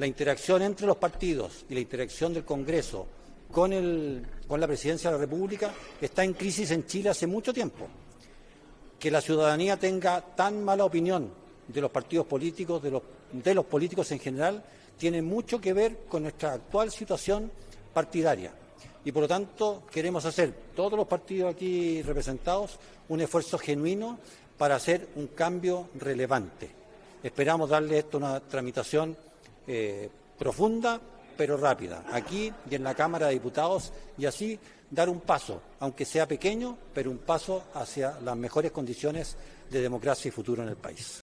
la interacción entre los partidos y la interacción del Congreso con la Presidencia de la República está en crisis en Chile hace mucho tiempo. Que la ciudadanía tenga tan mala opinión de los partidos políticos, de los políticos en general, tiene mucho que ver con nuestra actual situación partidaria. Y por lo tanto queremos hacer, todos los partidos aquí representados, un esfuerzo genuino para hacer un cambio relevante. Esperamos darle esto una tramitación profunda pero rápida, aquí y en la Cámara de Diputados, y así dar un paso, aunque sea pequeño, pero un paso hacia las mejores condiciones de democracia y futuro en el país.